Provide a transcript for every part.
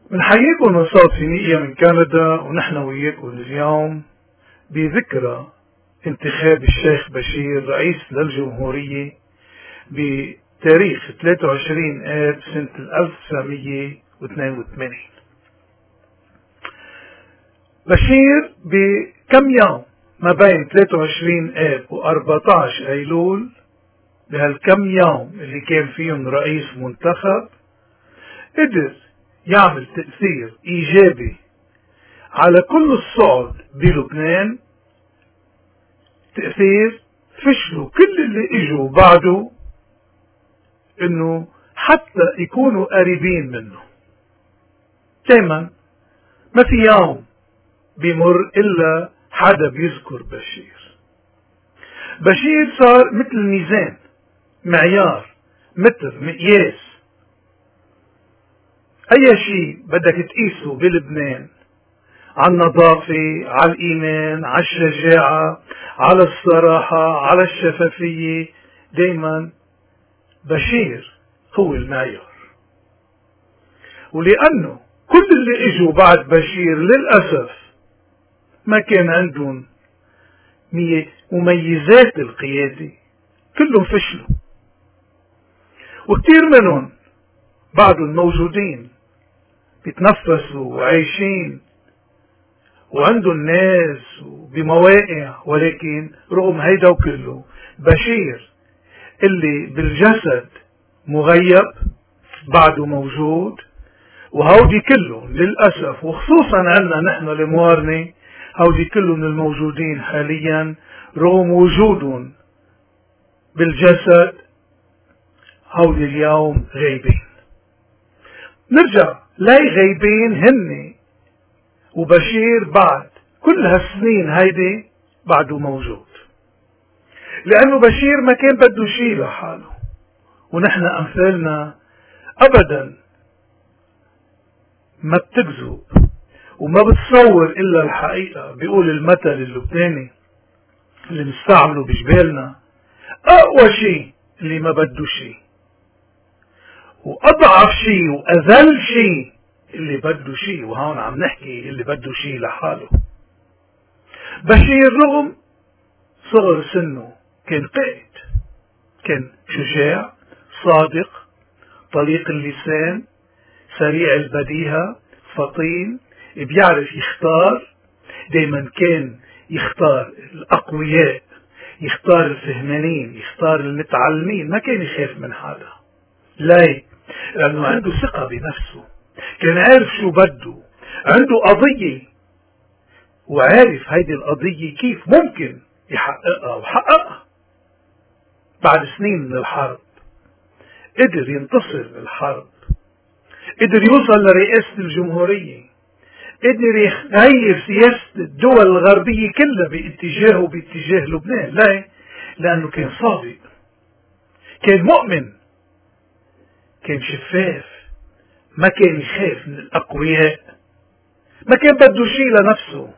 بنحييكم من صوت فينيقيا من كندا، ونحن وياكم اليوم بذكرى انتخاب الشيخ بشير رئيس للجمهورية بتاريخ 23 آب سنة 1982. بشير بكم يوم ما بين 23 آب و 14 أيلول، بهالكم يوم اللي كان فيهم رئيس منتخب، قدر يعمل تأثير إيجابي على كل الصعد بلبنان، تأثير فشلوا كل اللي اجوا بعده انه حتى يكونوا قريبين منه. دايما ما في يوم بيمر الا حدا بيذكر بشير. بشير صار مثل ميزان، معيار، متر، مقياس. اي شيء بدك تقيسه بلبنان، على النظافة، على الإيمان، على الشجاعة، على الصراحة، على الشفافية، دايما بشير هو المعيار. ولأنه كل اللي اجوا بعد بشير للأسف ما كان عندهم مميزات القيادة، كلهم فشلوا، وكثير منهم بعضهم موجودين بيتنفسوا وعايشين وعندهم ناس بمواقع، ولكن رغم هيدا وكله بشير اللي بالجسد مغيب بعده موجود. وهودي كلهم للأسف، وخصوصا عنا نحن الموارنة، هودي كلهم الموجودين حاليا رغم وجودهم بالجسد، هودي اليوم غايبين. نرجع لاي غايبين هن، وبشير بعد كل هالسنين هيدي بعده موجود، لأنه بشير ما كان بده شيء لحاله. ونحن أمثالنا أبدا ما بتكذب وما بتصور إلا الحقيقة. بيقول المثل اللبناني اللي نستعمله بجبالنا: أقوى شيء اللي ما بده شيء، وأضعف شيء وأذل شيء اللي بده شيء. وهون عم نحكي اللي بده شيء لحاله. بشير رغم صغر سنه كان قائد، كان شجاع، صادق، طليق اللسان، سريع البديهة، فطين، بيعرف يختار. دايما كان يختار الأقوياء، يختار الفهمانين، يختار المتعلمين، ما كان يخاف من حدا. ليه؟ لأنه عنده ثقة بنفسه، كان عارف شو بده، عنده قضية وعارف هيدي القضية كيف ممكن يحققها، وحققها. بعد سنين من الحرب قدر ينتصر بالحرب، قدر يوصل لرئاسة الجمهورية، قدر يغير سياسة الدول الغربية كلها باتجاهه باتجاه لبنان. ليه؟ لأنه كان صادق، كان مؤمن، كان شفاف، ما كان يخاف من الأقوياء، ما كان بده شيء لنفسه.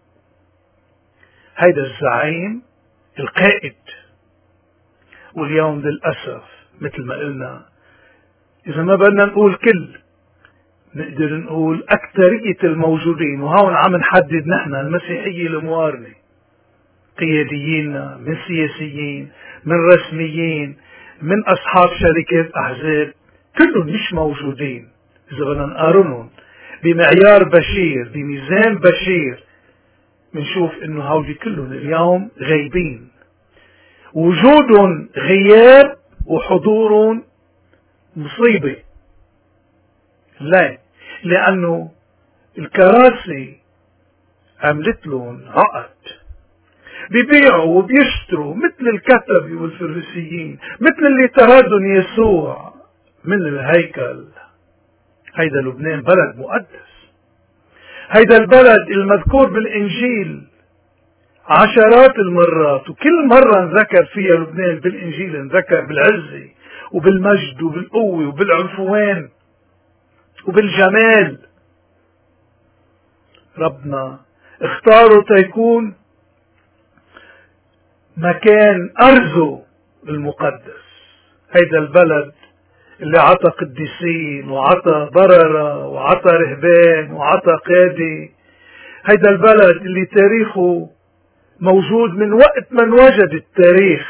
هيدا الزعيم القائد. واليوم للأسف مثل ما قلنا، إذا ما بدنا نقول كل، نقدر نقول أكثرية الموجودين، وهون عم نحدد نحن المسيحية الموارنة، قياديين، من سياسيين، من رسميين، من أصحاب شركات أحزاب، كلهم مش موجودين. إذا بدنا نقارنهم بمعيار بشير، بميزان بشير، منشوف إنه هؤلاء كلهم اليوم غايبين، وجودهم غياب وحضورهم مصيبة. لا، لأنه الكراسي عملت لهم عقد، بيبيعوا وبيشتروا مثل الكتبة والفريسيين، مثل اللي طردهم يسوع من الهيكل. هيدا لبنان بلد مقدس، هيدا البلد المذكور بالإنجيل عشرات المرات، وكل مرة نذكر فيها لبنان بالإنجيل نذكر بالعزة وبالمجد وبالقوة وبالعنفوان وبالجمال. ربنا اختاره تيكون مكان أرزه المقدس. هيدا البلد اللي عطى قديسين وعطى بررة وعطى رهبان وعطى قادة. هيدا البلد اللي تاريخه موجود من وقت من وجد التاريخ.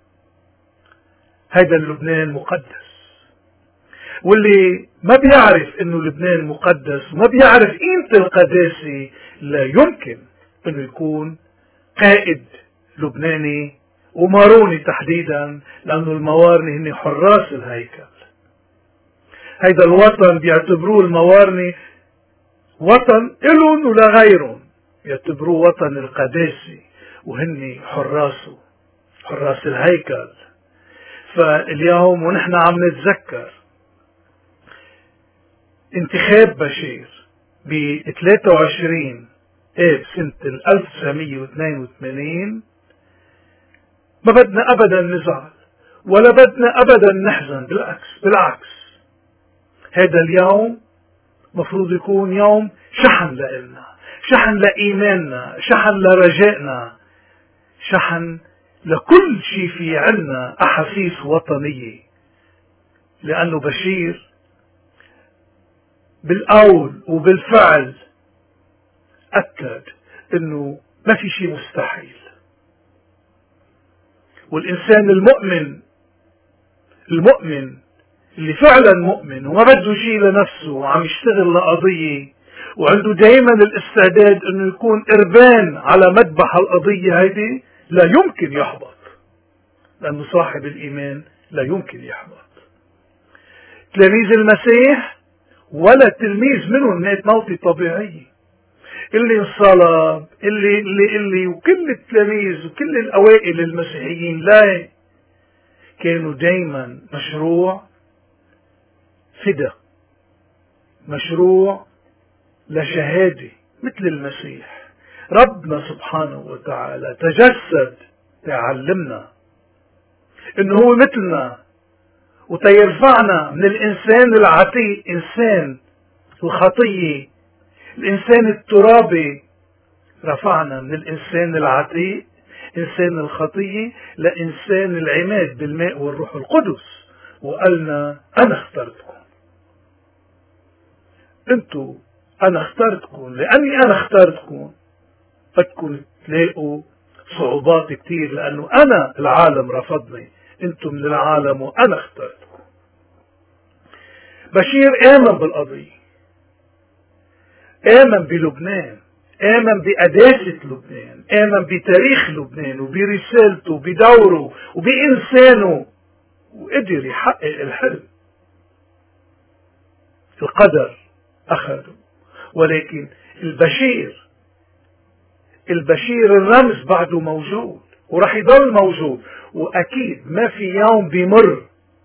هيدا لبنان مقدس، واللي ما بيعرف انه لبنان مقدس وما بيعرف قيمة القداسة لا يمكن انه يكون قائد لبناني وماروني تحديدا، لانه الموارني هن حراس الهيكل. هيدا الوطن بيعتبروه الموارني وطن إلهم ولا غيرهم، بيعتبروه وطن القداسة وهن حراسه، حراس الهيكل. فاليوم ونحن عم نتذكر انتخاب بشير ب 23 آب سنة 1982، ما بدنا أبدا نزعل ولا بدنا أبدا نحزن، بالعكس هذا اليوم مفروض يكون يوم شحن لإلنا، شحن لإيماننا، شحن لرجائنا، شحن لكل شيء في عنا أحاسيس وطنية. لأنه بشير بالقول وبالفعل أكد أنه ما في شيء مستحيل. والإنسان المؤمن اللي فعلا مؤمن وما بده شيء لنفسه وعم يشتغل لقضية وعنده دائما الاستعداد انه يكون قربان على مذبح القضية هيدي، لا يمكن يحبط، لأنه صاحب الإيمان لا يمكن يحبط. تلاميذ المسيح ولا تلميذ منهم مات موتة طبيعية، اللي انصلب اللي وكل التلاميذ وكل الأوائل المسيحيين لا كانوا دايما مشروع فداء، مشروع لشهادة مثل المسيح. ربنا سبحانه وتعالى تجسد تعلمنا انه هو مثلنا وتيرفعنا من الانسان العتيق، انسان الخطية، الانسان الترابي. رفعنا من الانسان العتيق انسان الخطية لانسان العماد بالماء والروح القدس، وقالنا انا اخترتكم انتوا، انا اخترتكم. لاني انا اخترتكم بدكم تلاقوا صعوبات كتير، لانه انا العالم رفضني، انتم من العالم وانا اخترتكم. بشير امن بالقضية، امن بلبنان، امن بقداسة لبنان، امن بتاريخ لبنان وبرسالته وبدوره وبإنسانه، وقدر يحقق الحلم. القدر أخذه، ولكن البشير الرمز بعده موجود ورح يضل موجود، وأكيد ما في يوم بيمر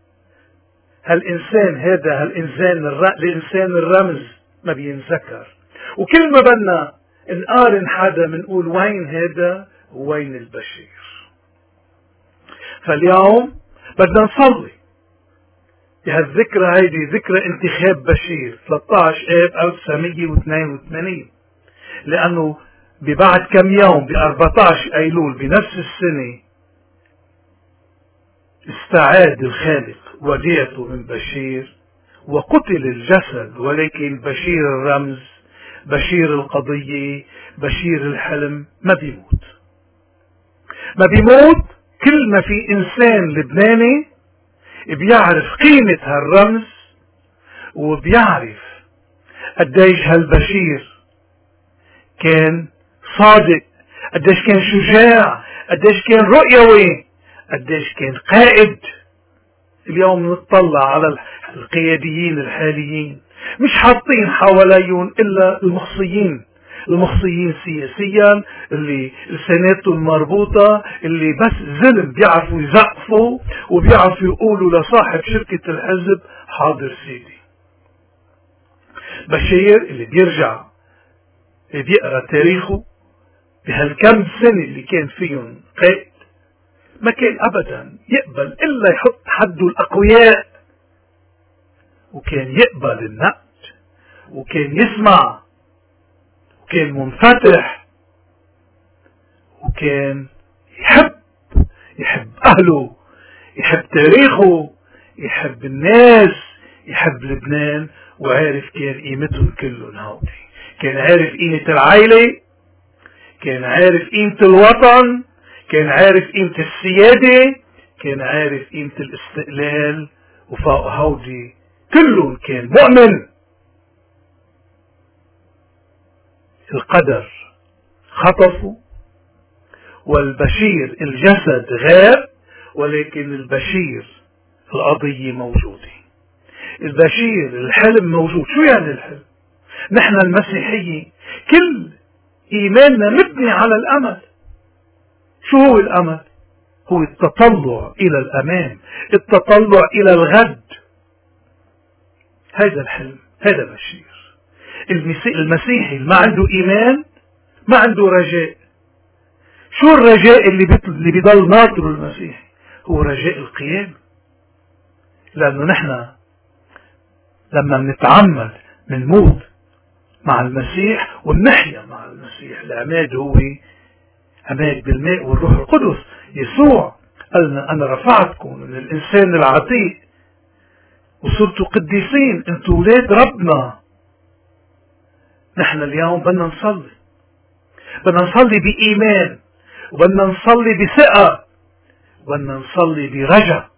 الإنسان الرمز ما بينذكر. وكل ما بدنا نقارن حدا منقول وين هذا وين البشير. فاليوم بدنا نصلي بهالذكرى هيدي، ذكرى انتخاب بشير 13 آب 1982، لأنه ببعد كم يوم ب 14 أيلول بنفس السنة استعاد الخالق وديعته من بشير وقتل الجسد، ولكن بشير الرمز، بشير القضية، بشير الحلم ما بيموت. كل ما في إنسان لبناني بيعرف قيمة هالرمز وبيعرف قديش هالبشير كان صادق، قديش كان شجاع، قديش كان رؤيوي، قديش كان قائد. اليوم نطلع على القياديين الحاليين مش حاطين حواليهم إلا المخصيين سياسيا، اللي لساناتهم المربوطة، اللي بس ظلم بيعرفوا يزقفوا وبيعرفوا يقولوا لصاحب شركة الحزب حاضر سيدي. بشير اللي بيرجع بيقرأ تاريخه بهالكم سنة اللي كان فيهم قائد، ما كان أبدا يقبل إلا يحط حده الأقوياء، وكان يقبل النقد، وكان يسمع، وكان منفتح، وكان يحب أهله، يحب تاريخه، يحب الناس، يحب لبنان، وعارف كان قيمتهم كلهم هودي. كان عارف قيمة العائلة، كان عارف قيمة الوطن، كان عارف قيمة السيادة، كان عارف قيمة الاستقلال، وفوق هودي كلهم كان مؤمن. القدر خطفه، والبشير الجسد غاب، ولكن البشير القضية موجودة. البشير الحلم موجود. شو يعني الحلم؟ نحن المسيحية كل إيماننا مبني على الأمل. شو هو الأمل؟ هو التطلع إلى الأمام، التطلع إلى الغد. هذا الحلم، هذا بشير. المسيحي ما عنده إيمان، ما عنده رجاء. شو الرجاء اللي بيضل ناطره المسيحي؟ هو رجاء القيامة. لأنه نحن لما بنتعمد بنموت مع المسيح ونحيا مع المسيح. العماد هو عماد بالماء والروح القدس. يسوع قالنا أنا رفعتكم من الإنسان العتيق وصرتوا قديسين، أنتوا أولاد ربنا. نحن اليوم بدنا نصلي بإيمان، وبدنا نصلي بثقة، وبدنا نصلي برجاء.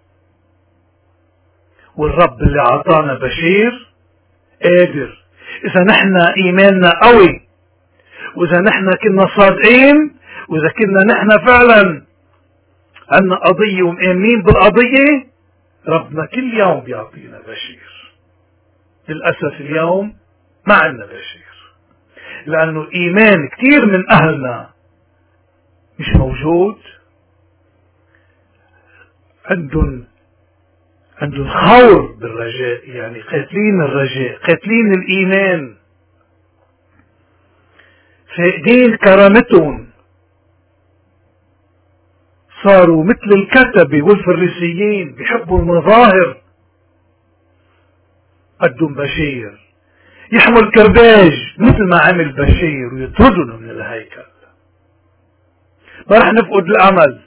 والرب اللي عطانا بشير قادر. إذا نحن إيماننا قوي، وإذا نحن كنا صادقين، وإذا كنا نحن فعلا عنا قضية ومآمنين بالقضية، ربنا كل يوم بيعطينا بشير. للأسف اليوم ما عنا بشير، لأنه الإيمان كتير من أهلنا مش موجود. عندهم خور بالرجاء، يعني قاتلين الرجاء، قاتلين الإيمان، فاقدين كرامتهم، صاروا مثل الكتبة والفريسيين بيحبوا المظاهر. قدم بشير يحمل كرباج مثل ما عمل بشير ويطردهم من الهيكل. ما رح نفقد الأمل،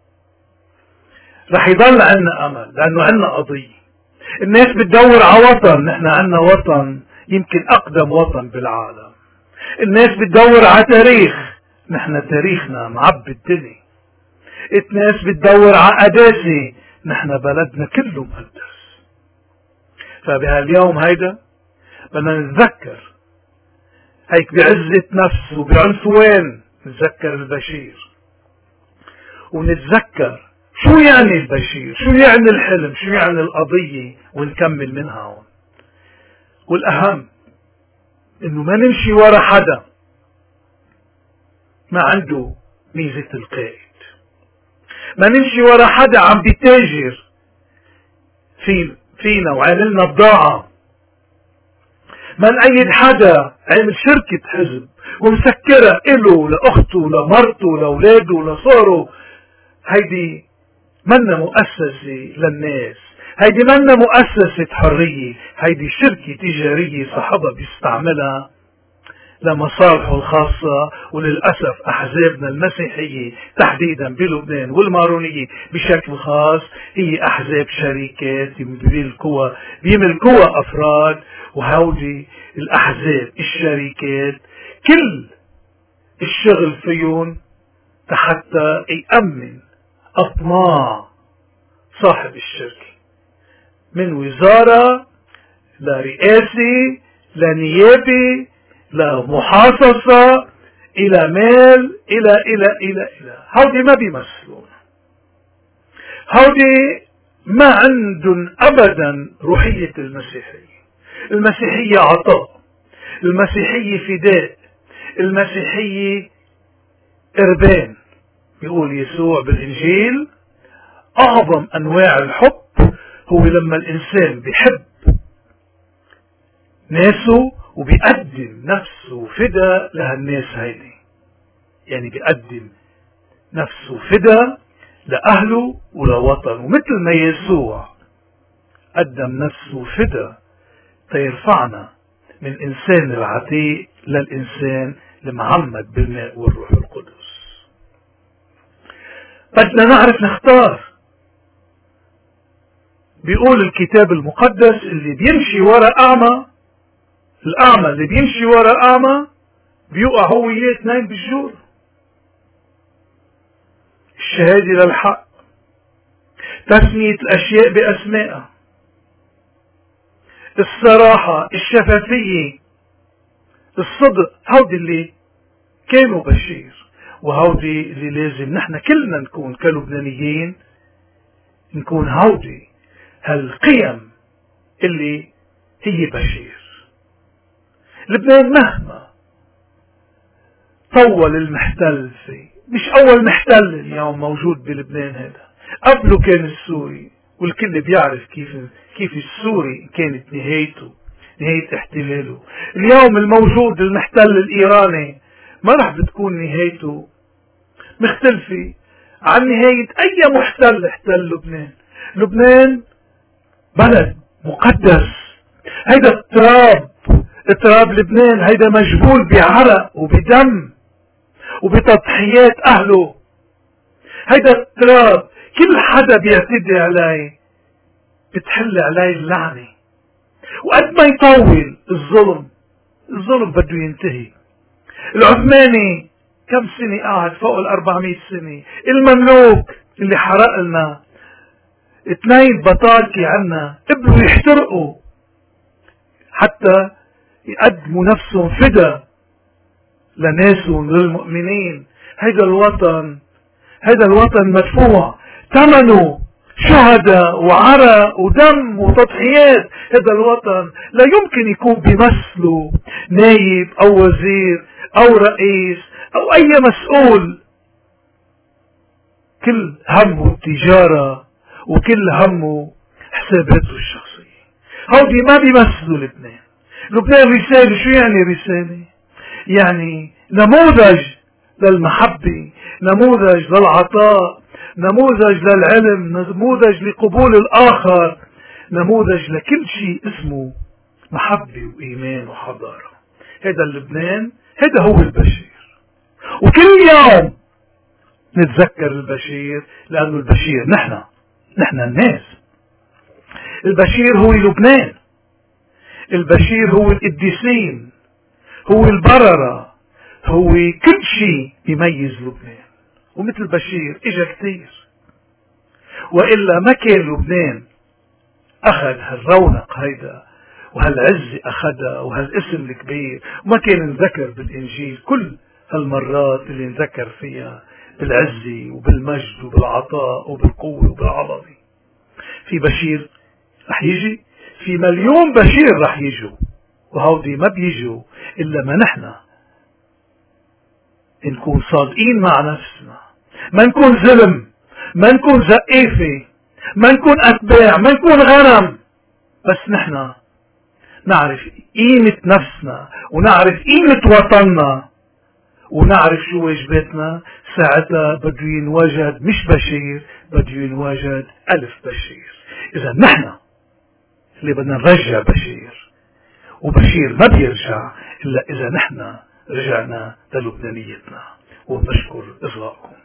رح يضل عنا أمل، لأنه عنا قضية. الناس بتدور على وطن، نحن عنا وطن يمكن أقدم وطن بالعالم. الناس بتدور على تاريخ، نحن تاريخنا معبي الدنيا. الناس بتدور على قداسة، نحن بلدنا كله مقدس. فبهاليوم هيدا بدنا نتذكر هيك بعزة نفس وبعنفوان، نتذكر البشير، ونتذكر شو يعني البشير، شو يعني الحلم، شو يعني القضية، ونكمل منها هون. والأهم إنه ما نمشي ورا حدا ما عنده ميزة القائد، ما نمشي ورا حدا عم بيتاجر فينا وعاملنا بضاعة، ما نأيد حدا عامل شركة حزب ومسكرة إله لأخته لمرته لأولاده لصاره. هيدي منا مؤسسة للناس، هيدي منا مؤسسة حرية، هيدي شركة تجارية صاحبها بيستعملها لمصالحه الخاصة. وللأسف أحزابنا المسيحية تحديدا بلبنان والمارونية بشكل خاص هي أحزاب شركات بيملكوها أفراد، وهودي الأحزاب الشركات كل الشغل فيهم حتى يأمن أطماع صاحب الشركة، من وزارة لرئاسة لنيابة لمحاصصة إلى مال إلى إلى إلى إلى. هودي ما بيمثلون، هودي ما عندهم أبدا روحية المسيحية. المسيحية عطاء، المسيحية فداء، المسيحية إربان. يقول يسوع بالإنجيل أعظم أنواع الحب هو لما الإنسان بيحب ناسه وبيقدم نفسه فدا لهالناس هيدي، يعني بيقدم نفسه فدا لأهله ولوطنه، مثل ما يسوع قدم نفسه فدا تيرفعنا من الإنسان العتيق للإنسان المعمد بالماء والروح القدس. بدنا نعرف نختار بيقول الكتاب المقدس اللي بيمشي ورا أعمى، الأعمى اللي بيمشي ورا أعمى بيوقع هو وياه اثنين بالجور. الشهادة للحق، تسمية الأشياء بأسمائها، الصراحة، الشفافية، الصدق، هودي اللي كانوا بشير، وهودي اللي لازم نحن كلنا نكون كلبنانيين، نكون هودي هالقيم اللي هي بشير. لبنان مهما طول المحتل فيه، مش أول محتل اليوم موجود بلبنان، هذا قبله كان السوري، والكل بيعرف كيف السوري كانت نهايته، نهاية احتلاله. اليوم الموجود المحتل الإيراني ما راح بتكون نهايته مختلفة عن نهاية أي محتل احتل لبنان. لبنان بلد مقدس، هيدا التراب لبنان هيدا مجبول بعرق وبدم وبتضحيات أهله. هيدا التراب كل حدا بيعتدي عليه بتحل عليه اللعنة، وقد ما يطول الظلم بده ينتهي. العثماني كم سنة قاعد؟ فوق 400 سنة. المملوك اللي حرق لنا 2 بطاركة عنا قبلوا يحترقوا حتى يقدموا نفسهم فدا لناسهم للمؤمنين. هيدا الوطن مدفوع ثمنه شهداء وعرق ودم وتضحيات. هذا الوطن لا يمكن يكون بمثله نايب أو وزير أو رئيس أو أي مسؤول كل همه التجارة وكل همه حساباته الشخصية. هودي ما بيمثلوا لبنان. لبنان رسالة. شو يعني رسالة؟ يعني نموذج للمحبة، نموذج للعطاء، نموذج للعلم، نموذج لقبول الآخر، نموذج لكل شيء اسمه محبة وإيمان وحضارة. هذا اللبنان، هذا هو البشير. وكل يوم نتذكر البشير، لأنه البشير نحن الناس. البشير هو لبنان، البشير هو القديسين، هو البررة، هو كل شيء يميز لبنان. ومثل بشير اجا كتير، وإلا ما كان لبنان أخذ هالرونق هيدا وهالعزة أخذها وهالاسم الكبير، وما كان انذكر بالإنجيل كل هالمرات اللي انذكر فيها بالعزة وبالمجد وبالعطاء وبالقوة وبالعظمة. في بشير رح يجي، في مليون بشير رح يجوا، وهودي ما بيجوا إلا ما نحن نكون صادقين مع نفسنا، ما نكون ظلم، ما نكون زقافة، ما نكون أتباع، ما نكون غنم، بس نحن نعرف قيمة نفسنا ونعرف قيمة وطننا ونعرف شو واجباتنا. ساعتها بده ينوجد مش بشير، بده ينوجد 1000 بشير. إذا نحن اللي بدنا نرجع بشير، وبشير ما بيرجع إلا إذا نحن رجعنا للبنانيتنا. وبنشكر إصغائكم.